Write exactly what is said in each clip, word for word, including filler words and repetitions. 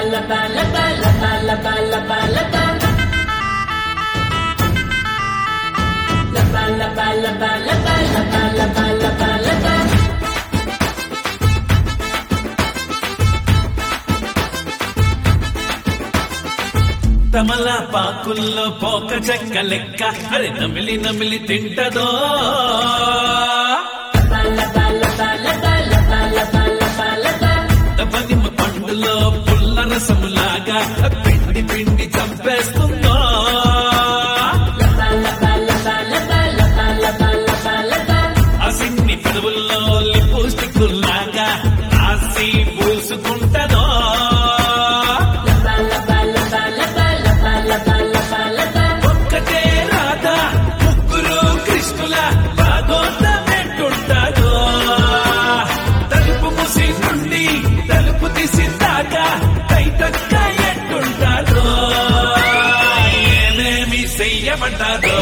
తమలపాకుల్లో పోక చెక్క లెక్క అరే నమిలి నమిలి తింటదో పనిమ పండులో పుల్ల రసములాగా పిండి పిండి చంపేస్తుందో అసిన్ని పెదవుల్లో లిప్స్టిక్కుల్లాగా రాసి పూసుకుంటదో ఒక్కటే రాధా ముగ్గురు కృష్ణుల బాగోతమెంటుంటాదో తలుపు ముసి నుండి తలుపు తీసిందాకా తైతక్క ఎట్టుంటాదో ఏమేమి చెయ్యమంటాదో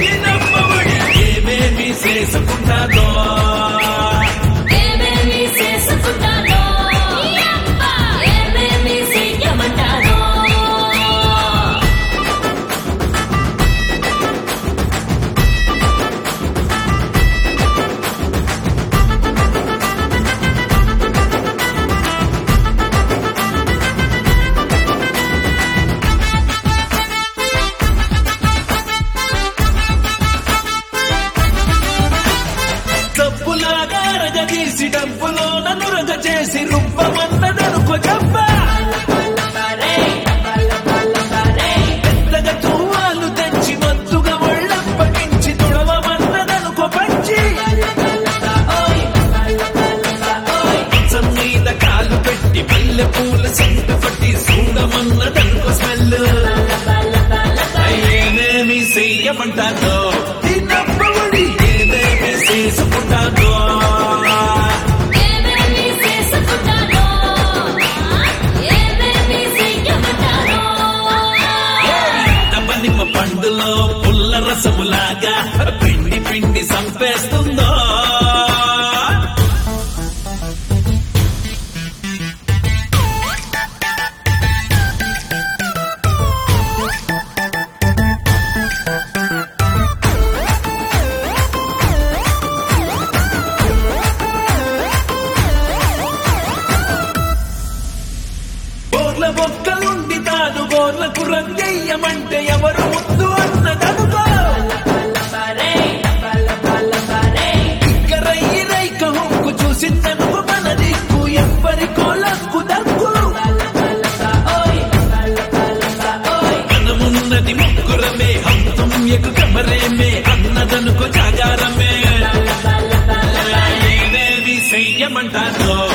ఏమేమి చేసుకుంటాదో తీసి డబ్బులో నన్ను రగ చేసి రుబ్బమన్నదనుకో జబ్బ పెద్దగా తువ్వాలు తెచ్చి మత్తుగా ఒళ్ళప్పగించి తుడవమన్నదనుకో పంచి మంచం మీద కాలు పెట్టి మల్లె పూల సెంటు పట్టి చూడమన్నదనుకో స్మెల్ ఏమేమి చెయ్యమంటాదో తిన్నప్పటి ఏమేమి చేసుకుంటాదో పండులో పుల్ల రసములాగా పిండి పిండి సంపేస్తుందో బోర్ల బొక్కలుండి తాను బోర్లకు రంగయ్యమంటే ఎవరు ముద్దు అన్నదనుకో ఇక్కరయ్యి రైక హొక్కు చూసిందనుకో మన దిక్కు ఎవ్వరికో లక్కు దక్కు మనమున్నది ముగ్గురమే హంతం ఎకు కమరేమే అన్నదనుకో జాగారమే ఏమేమి చెయ్యమంటారో